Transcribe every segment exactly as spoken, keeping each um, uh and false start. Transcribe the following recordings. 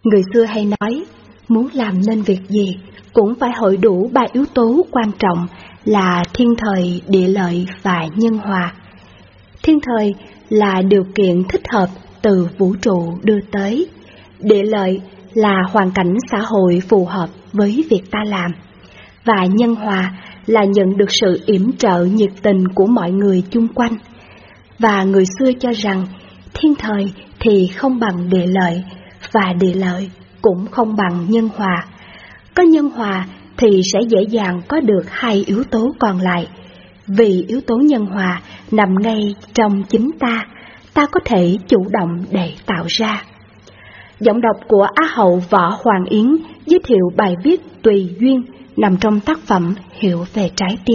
Người xưa hay nói, muốn làm nên việc gì cũng phải hội đủ ba yếu tố quan trọng là thiên thời, địa lợi và nhân hòa. Thiên thời là điều kiện thích hợp từ vũ trụ đưa tới. Địa lợi là hoàn cảnh xã hội phù hợp với việc ta làm. Và nhân hòa là nhận được sự yểm trợ nhiệt tình của mọi người chung quanh. Và người xưa cho rằng thiên thời thì không bằng địa lợi, và địa lợi cũng không bằng nhân hòa. Có nhân hòa thì sẽ dễ dàng có được hai yếu tố còn lại. Vì yếu tố nhân hòa nằm ngay trong chính ta, ta có thể chủ động để tạo ra. Giọng đọc của Á hậu Võ Hoàng Yến giới thiệu bài viết Tùy Duyên nằm trong tác phẩm Hiểu về trái tim.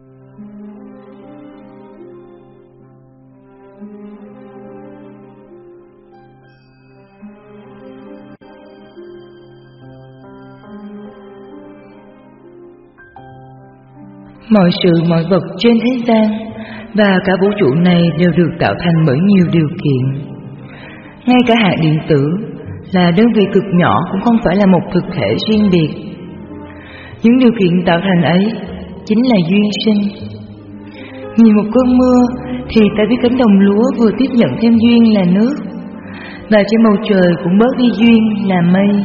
Mọi sự mọi vật trên thế gian và cả vũ trụ này đều được tạo thành bởi nhiều điều kiện. Ngay cả hạt điện tử là đơn vị cực nhỏ cũng không phải là một thực thể riêng biệt. Những điều kiện tạo thành ấy chính là duyên sinh. Nhìn một cơn mưa thì ta biết cánh đồng lúa vừa tiếp nhận thêm duyên là nước, và trên bầu trời cũng bớt đi duyên là mây.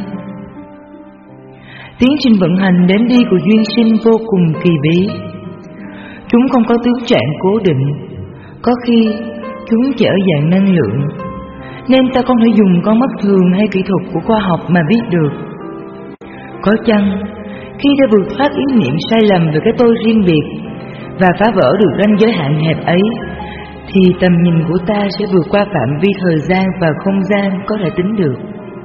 Tiến trình vận hành đến đi của duyên sinh vô cùng kỳ bí. Chúng không có tướng trạng cố định, có khi chúng chỉ ở dạng năng lượng, nên ta không thể dùng con mắt thường hay kỹ thuật của khoa học mà biết được. Có chăng khi ta vượt thoát ý niệm sai lầm về cái tôi riêng biệt và phá vỡ được ranh giới hạn hẹp ấy, thì tầm nhìn của ta sẽ vượt qua phạm vi thời gian và không gian có thể tính được.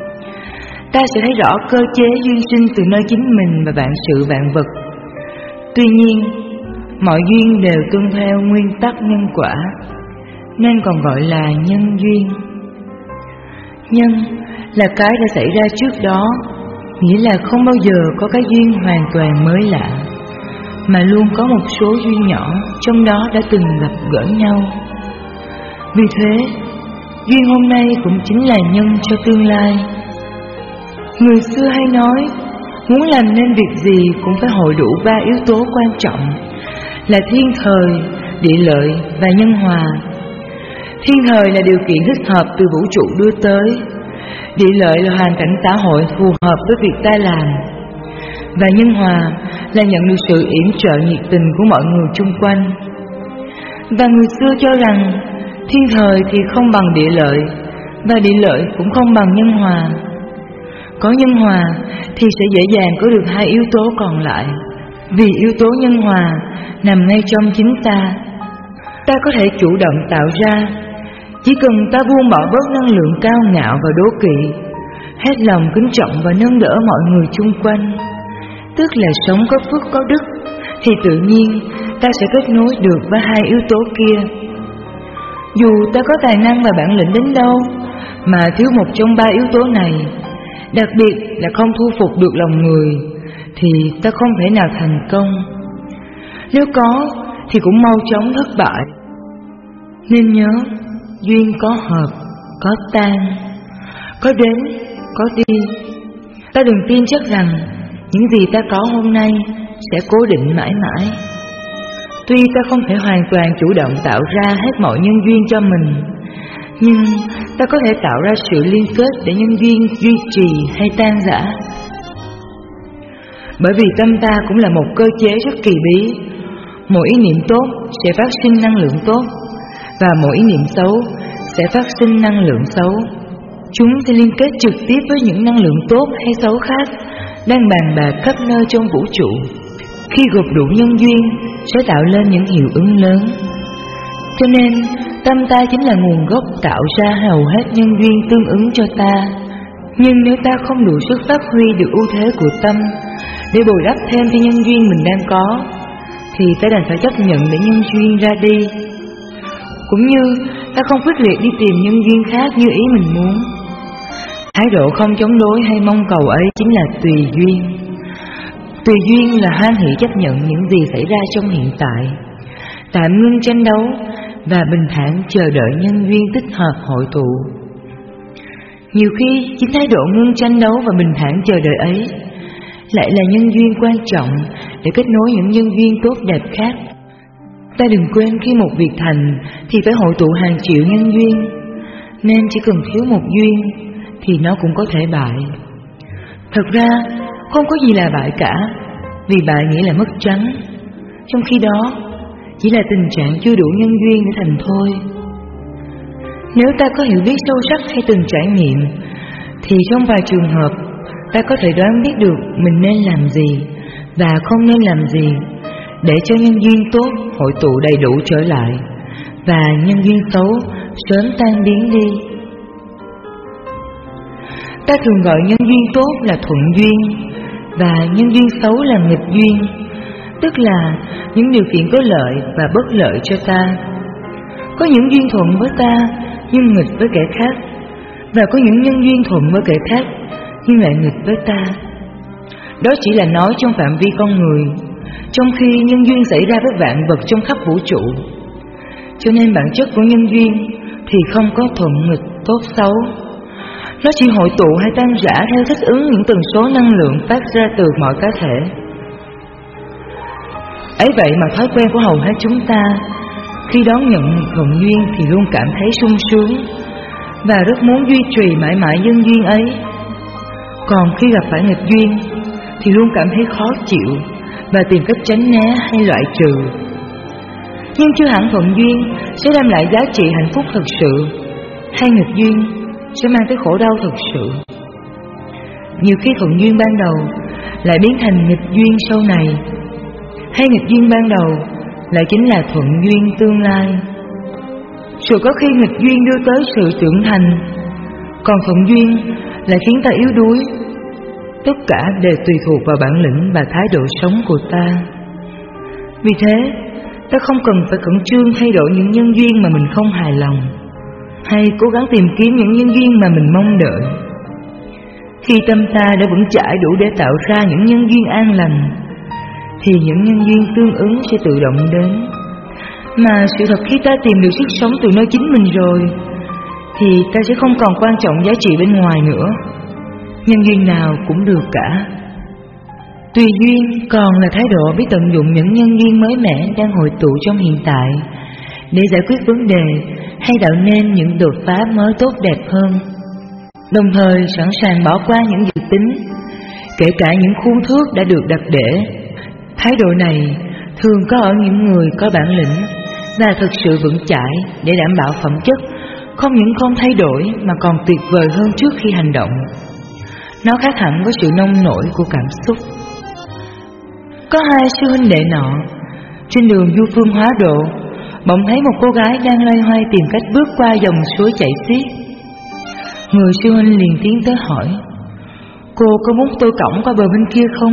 Ta sẽ thấy rõ cơ chế duyên sinh từ nơi chính mình và vạn sự vạn vật. Tuy nhiên, mọi duyên đều tuân theo nguyên tắc nhân quả, nên còn gọi là nhân duyên. Nhân là cái đã xảy ra trước đó, nghĩa là không bao giờ có cái duyên hoàn toàn mới lạ, mà luôn có một số duyên nhỏ trong đó đã từng gặp gỡ nhau. Vì thế, duyên hôm nay cũng chính là nhân cho tương lai. Người xưa hay nói, muốn làm nên việc gì cũng phải hội đủ ba yếu tố quan trọng là thiên thời, địa lợi và nhân hòa. Thiên thời là điều kiện thích hợp từ vũ trụ đưa tới. Địa lợi là hoàn cảnh xã hội phù hợp với việc ta làm. Và nhân hòa là nhận được sự yểm trợ nhiệt tình của mọi người chung quanh. Và người xưa cho rằng thiên thời thì không bằng địa lợi, và địa lợi cũng không bằng nhân hòa. Có nhân hòa thì sẽ dễ dàng có được hai yếu tố còn lại. Vì yếu tố nhân hòa nằm ngay trong chính ta. Ta có thể chủ động tạo ra, chỉ cần ta buông bỏ bớt năng lượng cao ngạo và đố kỵ, hết lòng kính trọng và nâng đỡ mọi người chung quanh, tức là sống có phước có đức, thì tự nhiên ta sẽ kết nối được với hai yếu tố kia. Dù ta có tài năng và bản lĩnh đến đâu, mà thiếu một trong ba yếu tố này, đặc biệt là không thu phục được lòng người, thì ta không thể nào thành công. Nếu có thì cũng mau chóng thất bại. Nên nhớ, duyên có hợp, có tan, có đến, có đi. Ta đừng tin chắc rằng những gì ta có hôm nay sẽ cố định mãi mãi. Tuy ta không thể hoàn toàn chủ động tạo ra hết mọi nhân duyên cho mình, nhưng ta có thể tạo ra sự liên kết để nhân duyên duy trì hay tan rã. Bởi vì tâm ta cũng là một cơ chế rất kỳ bí. Mỗi ý niệm tốt sẽ phát sinh năng lượng tốt, và mỗi ý niệm xấu sẽ phát sinh năng lượng xấu. Chúng sẽ liên kết trực tiếp với những năng lượng tốt hay xấu khác đang bàn bạc khắp nơi trong vũ trụ. Khi gộp đủ nhân duyên sẽ tạo lên những hiệu ứng lớn. Cho nên tâm ta chính là nguồn gốc tạo ra hầu hết nhân duyên tương ứng cho ta. Nhưng nếu ta không đủ sức phát huy được ưu thế của tâm để bồi đắp thêm cho nhân duyên mình đang có, thì ta đành phải chấp nhận để nhân duyên ra đi. Cũng như ta không quyết liệt đi tìm nhân duyên khác như ý mình muốn. Thái độ không chống đối hay mong cầu ấy chính là tùy duyên. Tùy duyên là hoan hỷ chấp nhận những gì xảy ra trong hiện tại, tạm ngưng tranh đấu và bình thản chờ đợi nhân duyên thích hợp hội tụ. Nhiều khi chính thái độ ngưng tranh đấu và bình thản chờ đợi ấy lại là nhân duyên quan trọng để kết nối những nhân duyên tốt đẹp khác. Ta đừng quên khi một việc thành thì phải hội tụ hàng triệu nhân duyên, nên chỉ cần thiếu một duyên thì nó cũng có thể bại. Thật ra không có gì là bại cả, vì bại nghĩa là mất trắng, trong khi đó chỉ là tình trạng chưa đủ nhân duyên để thành thôi. Nếu ta có hiểu biết sâu sắc hay từng trải nghiệm, thì trong vài trường hợp ta có thể đoán biết được mình nên làm gì và không nên làm gì để cho nhân duyên tốt hội tụ đầy đủ trở lại và nhân duyên xấu sớm tan biến đi. Ta thường gọi nhân duyên tốt là thuận duyên và nhân duyên xấu là nghịch duyên, tức là những điều kiện có lợi và bất lợi cho ta. Có những duyên thuận với ta nhưng nghịch với kẻ khác, và có những nhân duyên thuận với kẻ khác nhưng lại nghịch với ta. Đó chỉ là nói trong phạm vi con người, trong khi nhân duyên xảy ra với vạn vật trong khắp vũ trụ. Cho nên bản chất của nhân duyên thì không có thuận nghịch, tốt xấu. Nó chỉ hội tụ hay tan rã theo thích ứng những tần số năng lượng phát ra từ mọi cá thể. Ấy vậy mà thói quen của hầu hết chúng ta khi đón nhận thuận duyên thì luôn cảm thấy sung sướng và rất muốn duy trì mãi mãi nhân duyên ấy. Còn khi gặp phải nghịch duyên thì luôn cảm thấy khó chịu và tìm cách tránh né hay loại trừ. Nhưng chưa hẳn thuận duyên sẽ đem lại giá trị hạnh phúc thực sự, hay nghịch duyên sẽ mang tới khổ đau thực sự. Nhiều khi thuận duyên ban đầu lại biến thành nghịch duyên sau này, hay nghịch duyên ban đầu lại chính là thuận duyên tương lai. Rồi có khi nghịch duyên đưa tới sự trưởng thành, còn thuận duyên lại khiến ta yếu đuối. Tất cả đều tùy thuộc vào bản lĩnh và thái độ sống của ta. Vì thế, ta không cần phải khẩn trương thay đổi những nhân duyên mà mình không hài lòng, hay cố gắng tìm kiếm những nhân duyên mà mình mong đợi. Khi tâm ta đã vững chãi đủ để tạo ra những nhân duyên an lành, thì những nhân duyên tương ứng sẽ tự động đến. Mà sự thật khi ta tìm được sức sống từ nơi chính mình rồi, thì ta sẽ không còn quan trọng giá trị bên ngoài nữa. Nhân duyên nào cũng được cả. Tùy duyên còn là thái độ biết tận dụng những nhân duyên mới mẻ đang hội tụ trong hiện tại để giải quyết vấn đề hay tạo nên những đột phá mới tốt đẹp hơn, đồng thời sẵn sàng bỏ qua những dự tính, kể cả những khuôn thước đã được đặt để. Thái độ này thường có ở những người có bản lĩnh và thực sự vững chãi để đảm bảo phẩm chất không những không thay đổi mà còn tuyệt vời hơn trước khi hành động. Nó khác hẳn với sự nông nổi của cảm xúc. Có hai sư huynh đệ nọ trên đường du phương hóa độ, bỗng thấy một cô gái đang loay hoay tìm cách bước qua dòng suối chảy xiết. Người sư huynh liền tiến tới hỏi: "Cô có muốn tôi cõng qua bờ bên kia không?"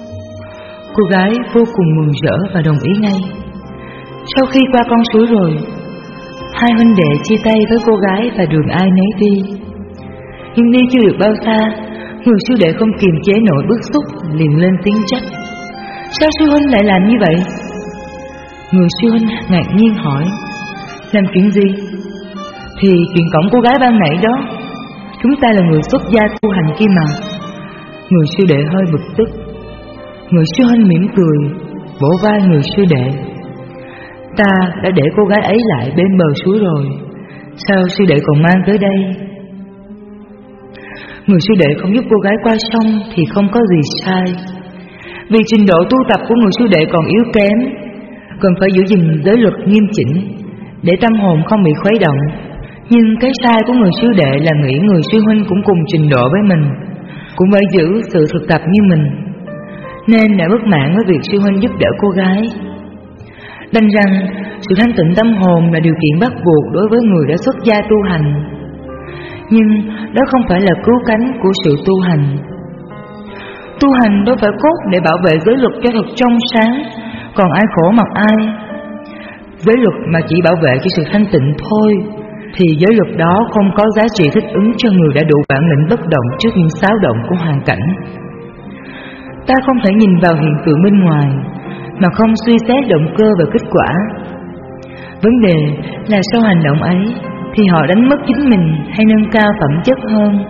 Cô gái vô cùng mừng rỡ và đồng ý ngay. Sau khi qua con suối rồi, hai huynh đệ chia tay với cô gái và đường ai nấy đi. Nhưng đi chưa được bao xa, người sư đệ không kiềm chế nổi bức xúc, liền lên tiếng trách: "Sao sư huynh lại làm như vậy?" Người sư huynh ngạc nhiên hỏi: "Làm chuyện gì?" "Thì chuyện cõng cô gái ban nãy đó. Chúng ta là người xuất gia tu hành kia mà." Người sư đệ hơi bực tức. Người sư huynh mỉm cười, vỗ vai người sư đệ: "Ta đã để cô gái ấy lại bên bờ suối rồi, sao sư đệ còn mang tới đây?" Người sư đệ không giúp cô gái qua sông thì không có gì sai, vì trình độ tu tập của người sư đệ còn yếu kém, cần phải giữ gìn giới luật nghiêm chỉnh để tâm hồn không bị khuấy động. Nhưng cái sai của người sư đệ là nghĩ người sư huynh cũng cùng trình độ với mình, cũng phải giữ sự thực tập như mình, nên đã bất mãn với việc sư huynh giúp đỡ cô gái. Đành rằng sự thanh tịnh tâm hồn là điều kiện bắt buộc đối với người đã xuất gia tu hành, nhưng đó không phải là cứu cánh của sự tu hành. Tu hành đâu phải cốt để bảo vệ giới luật cho thật trong sáng, còn ai khổ mặc ai. Giới luật mà chỉ bảo vệ cho sự thanh tịnh thôi, thì giới luật đó không có giá trị thích ứng cho người đã đủ bản lĩnh bất động trước những xáo động của hoàn cảnh. Ta không thể nhìn vào hiện tượng bên ngoài mà không suy xét động cơ và kết quả. Vấn đề là sau hành động ấy thì họ đánh mất chính mình hay nâng cao phẩm chất hơn.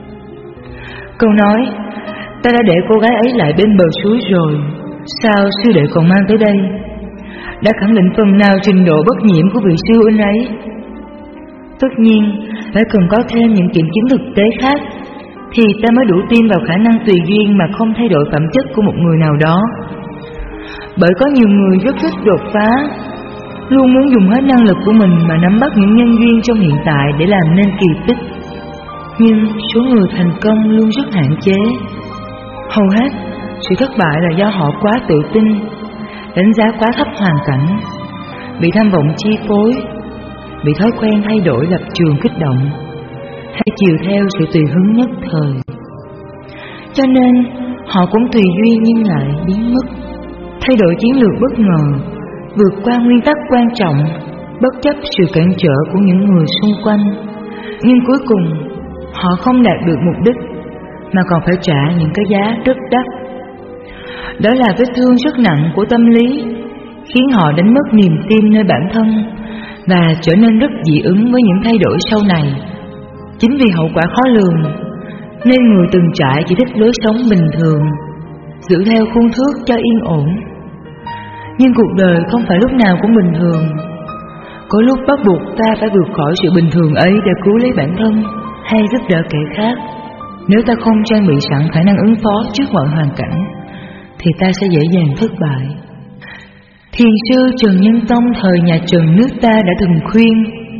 Câu nói ta đã để cô gái ấy lại bên bờ suối rồi, sao sư đệ còn mang tới đây, đã khẳng định phần nào trình độ bất nhiễm của vị sư huynh ấy. Tất nhiên phải cần có thêm những kiểm chứng thực tế khác thì ta mới đủ tin vào khả năng tùy duyên mà không thay đổi phẩm chất của một người nào đó. Bởi có nhiều người rất thích đột phá, luôn muốn dùng hết năng lực của mình mà nắm bắt những nhân duyên trong hiện tại để làm nên kỳ tích. Nhưng số người thành công luôn rất hạn chế. Hầu hết sự thất bại là do họ quá tự tin, đánh giá quá thấp hoàn cảnh, bị tham vọng chi phối, bị thói quen thay đổi lập trường kích động, hay chiều theo sự tùy hứng nhất thời. Cho nên họ cũng tùy duyên nhưng lại biến mất, thay đổi chiến lược bất ngờ, vượt qua nguyên tắc quan trọng, bất chấp sự cản trở của những người xung quanh. Nhưng cuối cùng họ không đạt được mục đích mà còn phải trả những cái giá rất đắt. Đó là vết thương rất nặng của tâm lý, khiến họ đánh mất niềm tin nơi bản thân và trở nên rất dị ứng với những thay đổi sau này. Chính vì hậu quả khó lường nên người từng trải chỉ thích lối sống bình thường, giữ theo khuôn thước cho yên ổn. Nhưng cuộc đời không phải lúc nào cũng bình thường. Có lúc bắt buộc ta phải vượt khỏi sự bình thường ấy để cứu lấy bản thân hay giúp đỡ kẻ khác. Nếu ta không trang bị sẵn khả năng ứng phó trước mọi hoàn cảnh thì ta sẽ dễ dàng thất bại. Thiền sư Trần Nhân Tông thời nhà Trần nước ta đã từng khuyên: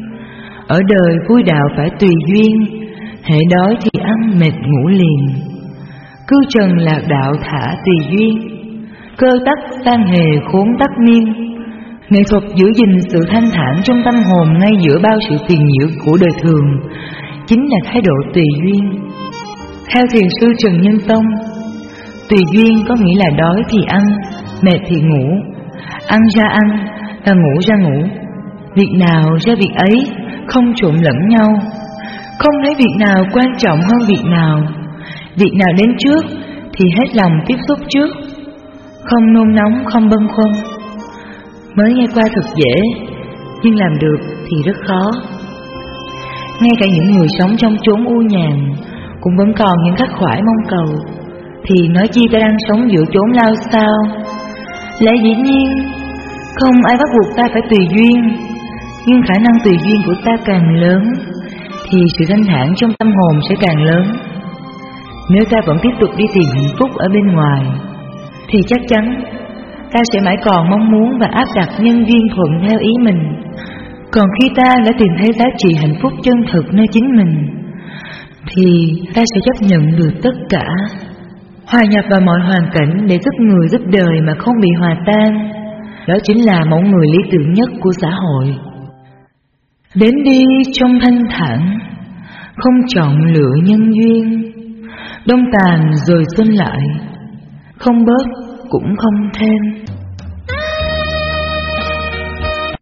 ở đời vui đạo phải tùy duyên, hễ đói thì ăn mệt ngủ liền. Cư trần lạc đạo thả tùy duyên, cơ tắc san hề khốn tắc miên. Nghệ thuật giữ gìn sự thanh thản trong tâm hồn ngay giữa bao sự phiền nhiễu của đời thường chính là thái độ tùy duyên. Theo thiền sư Trần Nhân Tông, tùy duyên có nghĩa là đói thì ăn, mệt thì ngủ, ăn ra ăn và ngủ ra ngủ. Việc nào ra việc ấy, không trộn lẫn nhau, không thấy việc nào quan trọng hơn việc nào. Việc nào đến trước thì hết lòng tiếp xúc trước, không nôn nóng, không bâng khuâng. Mới nghe qua thật dễ, nhưng làm được thì rất khó. Ngay cả những người sống trong chốn u nhàn cũng vẫn còn những khắc khoải mong cầu, thì nói chi ta đang sống giữa chốn lao sao. Lẽ dĩ nhiên không ai bắt buộc ta phải tùy duyên, nhưng khả năng tùy duyên của ta càng lớn thì sự thanh thản trong tâm hồn sẽ càng lớn. Nếu ta vẫn tiếp tục đi tìm hạnh phúc ở bên ngoài thì chắc chắn ta sẽ mãi còn mong muốn và áp đặt nhân duyên thuận theo ý mình. Còn khi ta đã tìm thấy giá trị hạnh phúc chân thực nơi chính mình thì ta sẽ chấp nhận được tất cả, hòa nhập vào mọi hoàn cảnh để giúp người giúp đời mà không bị hòa tan. Đó chính là mẫu người lý tưởng nhất của xã hội. Đến đi trong thanh thản, không chọn lựa nhân duyên, đông tàn rồi xuân lại, không bớt cũng không thêm.